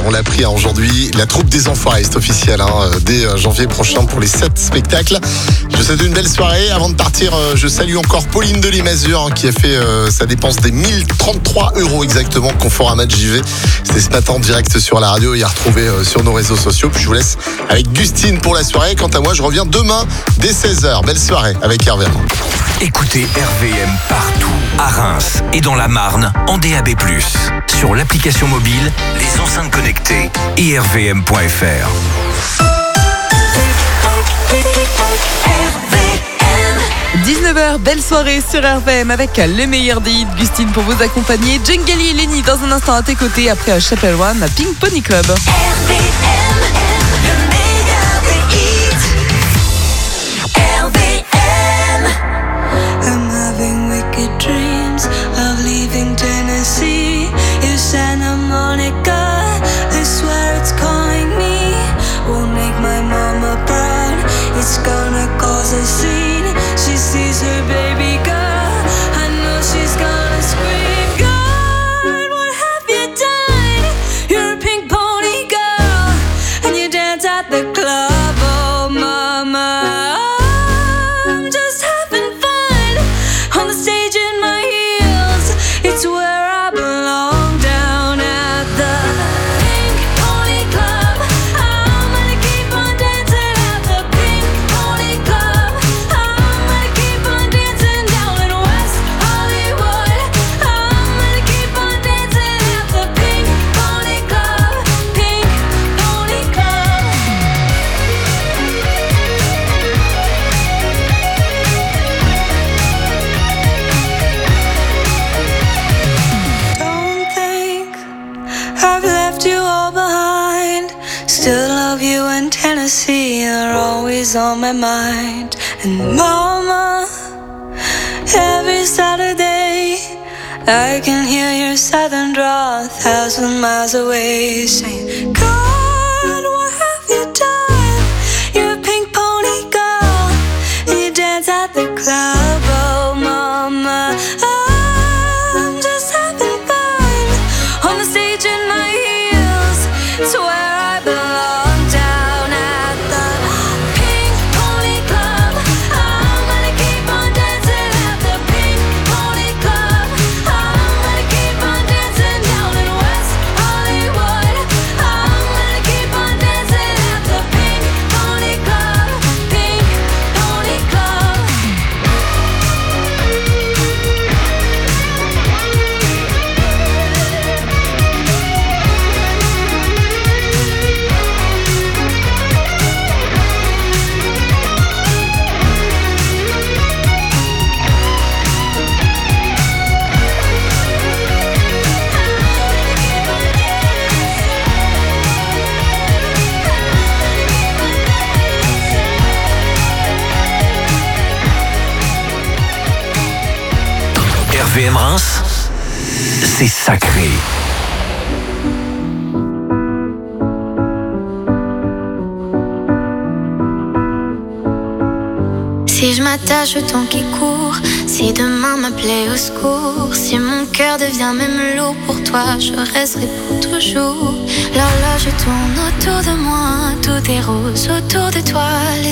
on l'a appris aujourd'hui, la troupe des Enfoirés, c'est officiel, dès janvier prochain pour les 7 spectacles. Je vous souhaite une belle soirée. Avant de partir, je salue encore Pauline de Limazur qui a fait sa dépense des 1033 € exactement, Conforama JV. C'était ce matin en direct sur la radio et à retrouver sur nos réseaux sociaux. Puis je vous laisse avec Gustine pour la soirée. Quant à moi, je reviens demain dès 16h. Belle soirée avec RVM. Écoutez RVM partout, à Reims et dans la Marne, en DAB+, sur l'application mobile, les enceintes connectées et rvm.fr. 19h, belle soirée sur RVM avec les meilleurs des hits. Gustine pour vous accompagner. Djengeli et Lenny dans un instant à tes côtés après Chapel One à Pink Pony Club. I'm having wicked dreams of leaving Tennessee. If Santa Monica, I swear it's calling me. Won't make my mama proud. It's gonna cause a scene. She sees her baby girl. I know she's gonna scream. God, what have you done? You're a pink pony girl, and you dance at the club. Oh, mama. I'm just having fun on the stage in my heels. It's where I belong, down at the Pink Pony Club. I'm gonna keep on dancing at the Pink Pony Club. I'm gonna keep on dancing down in West Hollywood. I'm gonna keep on dancing at the Pink Pony Club. Pink Pony Club. Don't think I've left you all behind. Still love you in Tennessee. You're always on my mind. And mama, every Saturday I can hear your southern drawl 1,000 miles away, saying, God, what have you done? You're a pink pony girl, and you dance at the club. Oh, mama, I'm just having fun on the stage in my heels. It's where I belong, down at the Pink Pony Club. I'm gonna keep on dancing at the Pink Pony Club. I'm gonna keep on dancing down in West Hollywood. I'm gonna keep on dancing at the Pink Pony Club. Pink Pony Club. RVM Reims, c'est sacré. Si je m'attache au temps qui court, si demain m'appelait au secours, si mon cœur devient même lourd pour toi, je resterai pour toujours. L'horloge tourne autour de moi, tout est rose autour de toi.